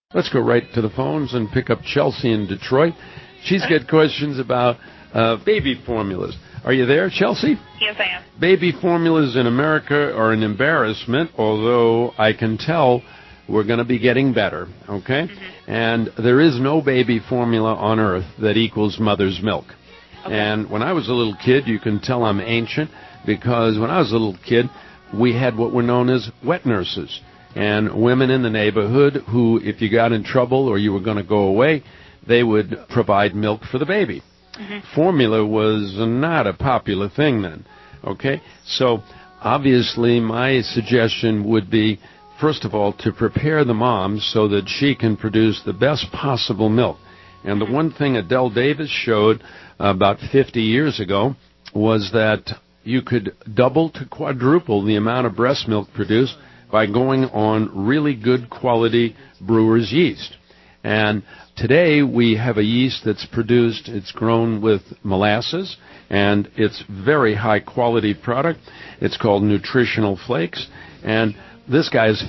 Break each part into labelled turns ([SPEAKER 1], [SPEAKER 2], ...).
[SPEAKER 1] Let's go right to the phones and pick up Chelsea in Detroit. She's got questions about baby formulas. Are you there, Chelsea?
[SPEAKER 2] Yes, I am.
[SPEAKER 1] Baby formulas in America are an embarrassment, although I can tell we're going to be getting better, okay? Mm-hmm. And there is no baby formula on earth that equals mother's milk. Okay. And when I was a little kid, you can tell I'm ancient, because when I was a little kid, we had what were known as wet nurses. And women in the neighborhood who, if you got in trouble or you were going to go away, they would provide milk for the baby. Mm-hmm. Formula was not a popular thing then, okay? So obviously my suggestion would be, first of all, to prepare the mom so that she can produce the best possible milk. And the one thing Adele Davis showed about 50 years ago was that you could double to quadruple the amount of breast milk produced by going on really good quality brewer's yeast. And today we have a yeast that's produced, it's grown with molasses, and it's very high quality product. It's called Nutritional Flakes, and this guy is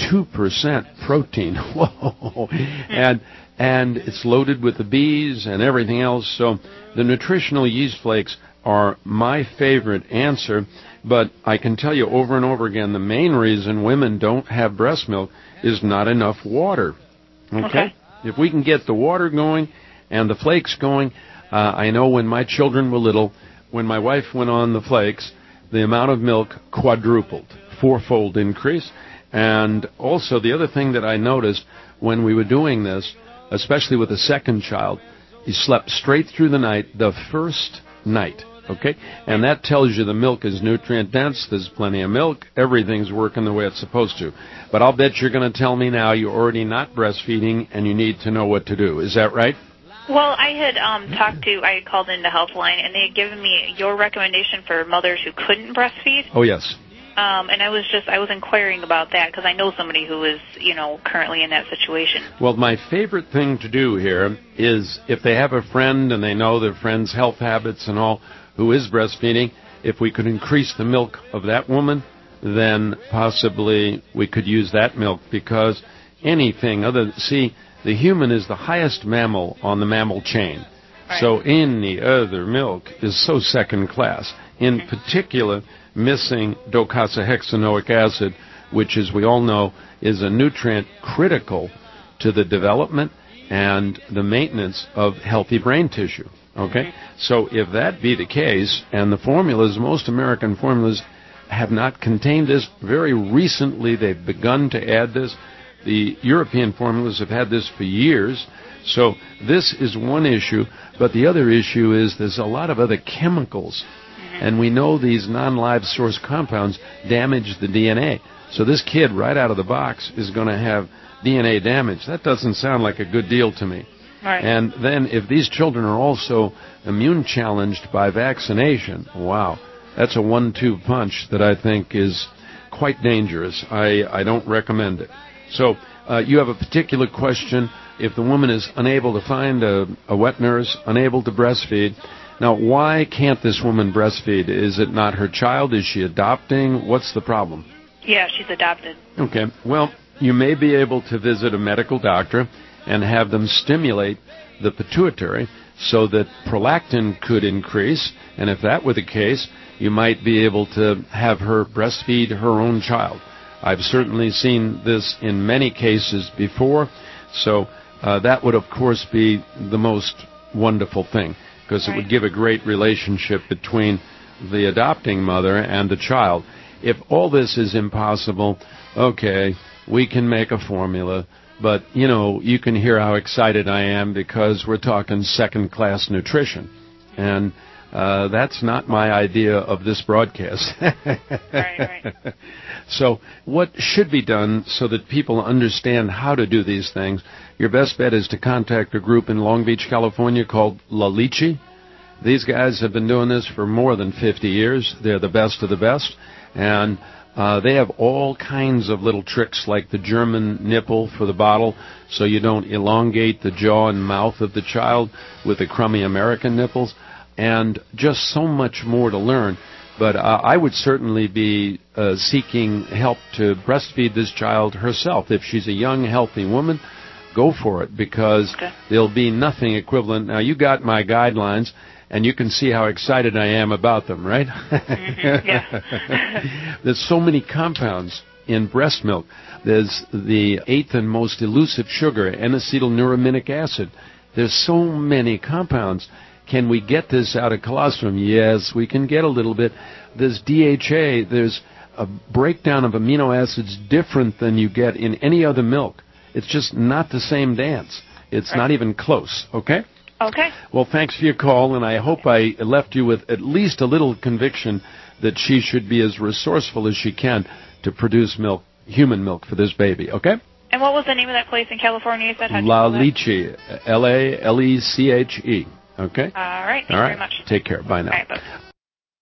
[SPEAKER 1] 52% protein. Whoa! And it's loaded with the bees and everything else. So the Nutritional Yeast Flakes are my favorite answer, but I can tell you over and over again, the main reason women don't have breast milk is not enough water. Okay? If we can get the water going and the flakes going, I know when my children were little, when my wife went on the flakes, the amount of milk quadrupled, fourfold increase. And also the other thing that I noticed when we were doing this, especially with the second child, he slept straight through the night the first night. Okay? And that tells you the milk is nutrient dense, there's plenty of milk, everything's working the way it's supposed to. But I'll bet you're going to tell me now you're already not breastfeeding and you need to know what to do. Is that right?
[SPEAKER 2] Well, I had I had called into Helpline, and they had given me your recommendation for mothers who couldn't breastfeed.
[SPEAKER 1] Oh, yes.
[SPEAKER 2] And I was inquiring about that because I know somebody who is, currently in that situation.
[SPEAKER 1] Well, my favorite thing to do here is if they have a friend and they know their friend's health habits and all, who is breastfeeding, if we could increase the milk of that woman, then possibly we could use that milk, because anything other, the human is the highest mammal on the mammal chain. Right. So any other milk is so second class. In particular, missing docosahexaenoic acid, which, as we all know, is a nutrient critical to the development and the maintenance of healthy brain tissue. Okay? So if that be the case, and the formulas, most American formulas have not contained this. Very recently they've begun to add this. The European formulas have had this for years. So this is one issue. But the other issue is there's a lot of other chemicals. And we know these non-live source compounds damage the DNA. So this kid right out of the box is going to have DNA damage. That doesn't sound like a good deal to me. Right. And then if these children are also immune challenged by vaccination, wow, that's a 1-2 punch that I think is quite dangerous. I don't recommend it. So you have a particular question. If the woman is unable to find a wet nurse, unable to breastfeed, now why can't this woman breastfeed? Is it not her child? Is she adopting? What's the problem?
[SPEAKER 2] Yeah, she's adopted.
[SPEAKER 1] Okay. Well, you may be able to visit a medical doctor and have them stimulate the pituitary so that prolactin could increase. And if that were the case, you might be able to have her breastfeed her own child. I've certainly seen this in many cases before. So that would, of course, be the most wonderful thing, because it would give a great relationship between the adopting mother and the child. If all this is impossible, okay, we can make a formula. But, you can hear how excited I am because we're talking second-class nutrition. And that's not my idea of this broadcast.
[SPEAKER 2] Right.
[SPEAKER 1] So what should be done so that people understand how to do these things? Your best bet is to contact a group in Long Beach, California called La Leche. These guys have been doing this for more than 50 years. They're the best of the best. And they have all kinds of little tricks, like the German nipple for the bottle, so you don't elongate the jaw and mouth of the child with the crummy American nipples, and just so much more to learn. But I would certainly be seeking help to breastfeed this child herself. If she's a young, healthy woman, go for it, because there'll be nothing equivalent. Now, you got my guidelines, and you can see how excited I am about them, right?
[SPEAKER 2] Yeah.
[SPEAKER 1] There's so many compounds in breast milk. There's the 8th and most elusive sugar, N-acetylneurominic acid. There's so many compounds. Can we get this out of colostrum? Yes, we can get a little bit. There's DHA. There's a breakdown of amino acids different than you get in any other milk. It's just not the same dance. It's not even close, okay?
[SPEAKER 2] Okay.
[SPEAKER 1] Well, thanks for your call, and I hope I left you with at least a little conviction that she should be as resourceful as she can to produce milk, human milk, for this baby, okay?
[SPEAKER 2] And what was the name of that place in California you said?
[SPEAKER 1] La Leche, L-A-L-E-C-H-E, okay?
[SPEAKER 2] All right, thank you very much.
[SPEAKER 1] Take care. Bye now.
[SPEAKER 2] All right, bye.